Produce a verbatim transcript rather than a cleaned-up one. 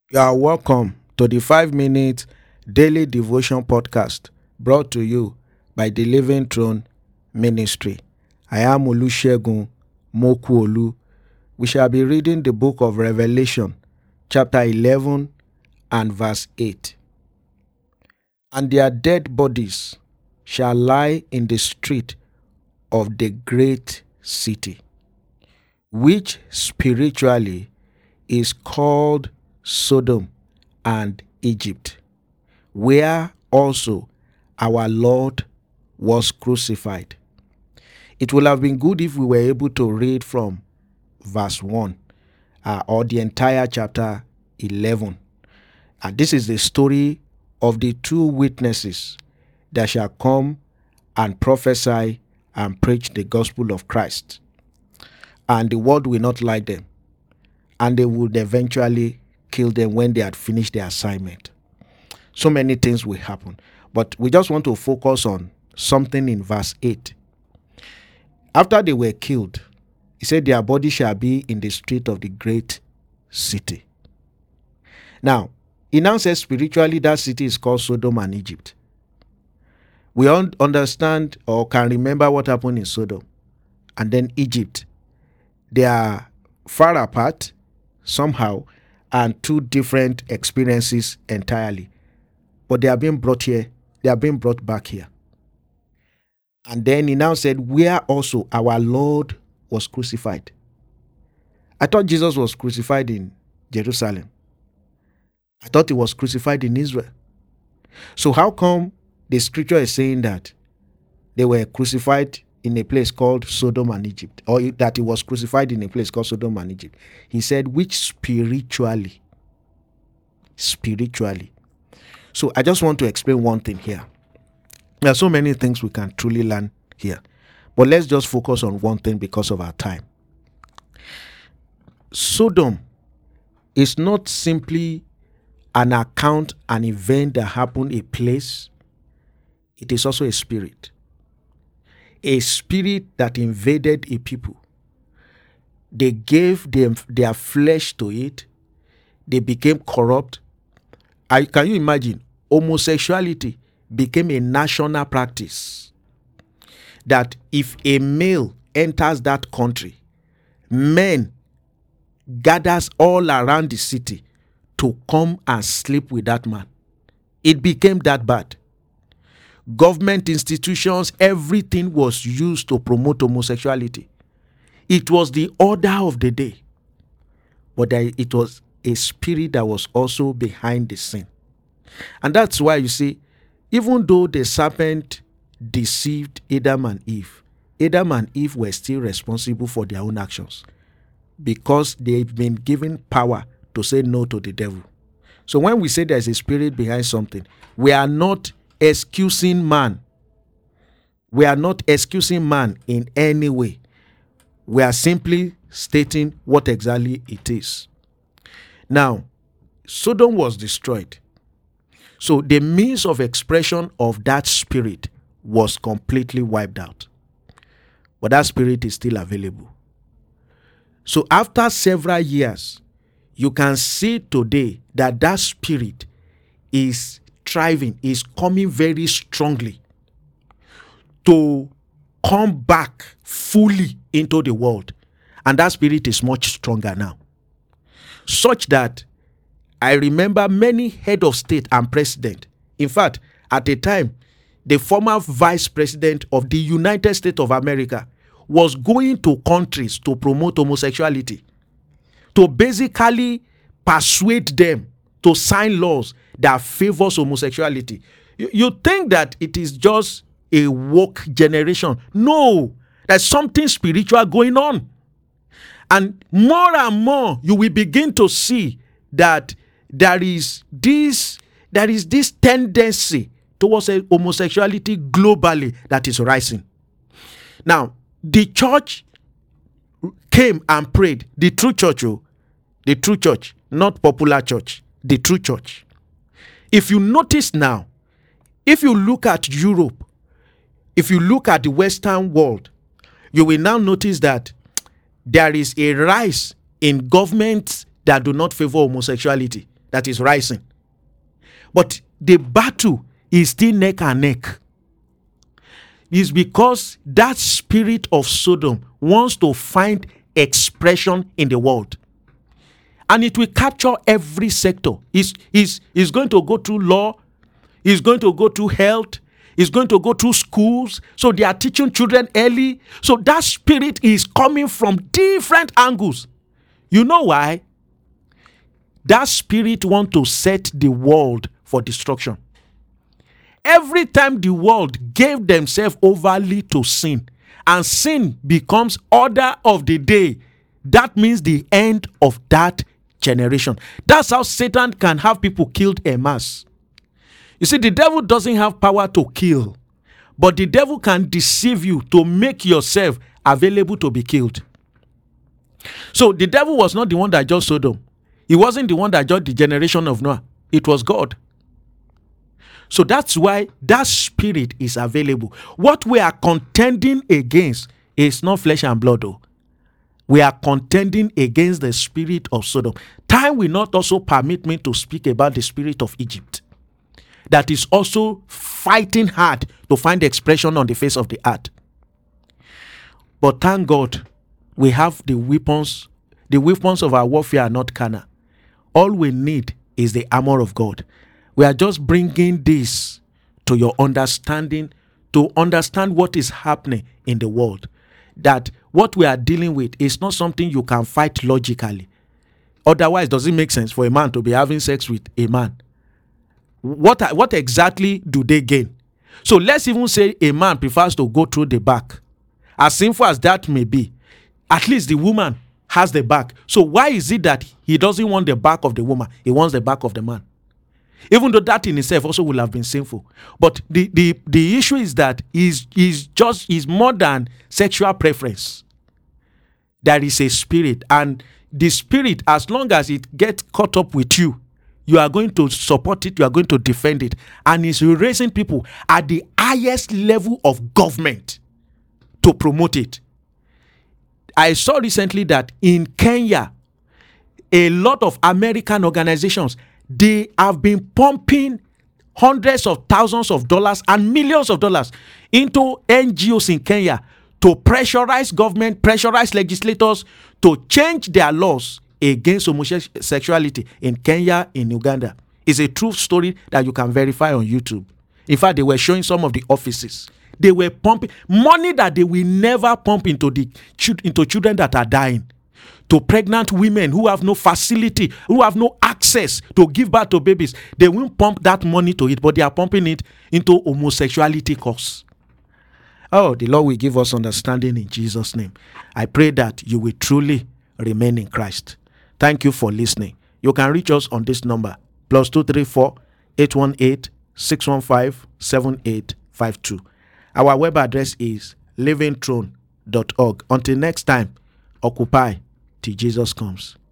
You are welcome to the five minute daily devotion podcast brought to you by the Living Throne Ministry. I am Olusegun Mokuolu. We shall be reading the book of Revelation, chapter eleven and verse eight. And their dead bodies shall lie in the street of the great city, which spiritually is called Sodom and Egypt, where also our Lord was crucified. It would have been good if we were able to read from verse one uh, or the entire chapter eleven. And this is the story of the two witnesses that shall come and prophesy and preach the gospel of Christ. And the world will not like them, and they would eventually kill them when they had finished their assignment. So many things will happen, but we just want to focus on something in verse eight. After they were killed, he said their body shall be in the street of the great city. Now, he now says spiritually that city is called Sodom and Egypt. We un- understand or can remember what happened in Sodom and then Egypt. They are far apart somehow, and two different experiences entirely. But they are being brought here, they are being brought back here. And then he now said, where also our Lord was crucified. I thought Jesus was crucified in Jerusalem. I thought he was crucified in Israel. So how come the scripture is saying that they were crucified in a place called Sodom and Egypt, or that he was crucified in a place called Sodom and Egypt? He said, which spiritually, spiritually. So I just want to explain one thing here. There are so many things we can truly learn here, but let's just focus on one thing because of our time. Sodom is not simply an account, an event that happened, a place. It is also a spirit. A spirit that invaded a people. They gave them their flesh to it. They became corrupt. I, can you imagine? Homosexuality became a national practice. That if a male enters that country, men gathers all around the city to come and sleep with that man. It became that bad. Government institutions, everything was used to promote homosexuality. It was the order of the day. But it was a spirit that was also behind the scene. And that's why you see, even though the serpent deceived Adam and Eve, Adam and Eve were still responsible for their own actions because they've been given power to say no to the devil. So when we say there's a spirit behind something, we are not excusing man. We are not excusing man in any way. We are simply stating what exactly it is. Now, Sodom was destroyed. So the means of expression of that spirit was completely wiped out. But that spirit is still available. So after several years, you can see today that that spirit is thriving, is coming very strongly to come back fully into the world. And that spirit is much stronger now. Such that I remember many head of state and president. In fact, at the time, the former vice president of the United States of America was going to countries to promote homosexuality, to basically persuade them to sign laws that favors homosexuality. You, you think that it is just a woke generation. No, there's something spiritual going on. And more and more, you will begin to see that there is this, there is this tendency towards homosexuality globally that is rising. Now, the church came and prayed. The true church, oh, the true church, not popular church, the true church. If you notice now, if you look at Europe, if you look at the Western world, you will now notice that there is a rise in governments that do not favor homosexuality. that is rising. But the battle is still neck and neck. It's because that spirit of Sodom wants to find expression in the world. And it will capture every sector. It's, it's, it's going to go through law. It's going to go through health. It's going to go through schools. So they are teaching children early. So that spirit is coming from different angles. You know why? That spirit wants to set the world for destruction. Every time the world gave themselves overly to sin, and sin becomes order of the day, that means the end of that generation. That's how Satan can have people killed en masse. You see, the devil doesn't have power to kill, but the devil can deceive you to make yourself available to be killed. So the devil was not the one that judged Sodom. He wasn't the one that judged the generation of Noah. It was God. So that's why that spirit is available. What we are contending against is not flesh and blood, though. We are contending against the spirit of Sodom. Time will not also permit me to speak about the spirit of Egypt, that is also fighting hard to find expression on the face of the earth. But thank God, we have the weapons. The weapons of our warfare are not carnal. All we need is the armor of God. We are just bringing this to your understanding, to understand what is happening in the world. That what we are dealing with is not something you can fight logically. Otherwise, does it make sense for a man to be having sex with a man? What, what exactly do they gain? So let's even say a man prefers to go through the back. As sinful as that may be, at least the woman has the back. So why is it that he doesn't want the back of the woman? He wants the back of the man. Even though that in itself also will have been sinful. But the, the, the issue is that is is just is more than sexual preference. There is a spirit, and the spirit, as long as it gets caught up with you, you are going to support it, you are going to defend it, and it's raising people at the highest level of government to promote it. I saw recently that in Kenya, a lot of American organizations, they have been pumping hundreds of thousands of dollars and millions of dollars into N G Os in Kenya to pressurize government, pressurize legislators to change their laws against homosexuality in Kenya, in Uganda. It's a true story that you can verify on YouTube. In fact, they were showing some of the offices. They were pumping money that they will never pump into the into children that are dying, to pregnant women who have no facility, who have no access to give birth to babies. They won't pump that money to it, but they are pumping it into homosexuality cause. Oh, the Lord will give us understanding in Jesus' name. I pray that you will truly remain in Christ. Thank you for listening. You can reach us on this number, plus two three four, eight one eight, six one five, seven eight five two. Our web address is living throne dot org. Until next time, occupy till Jesus comes.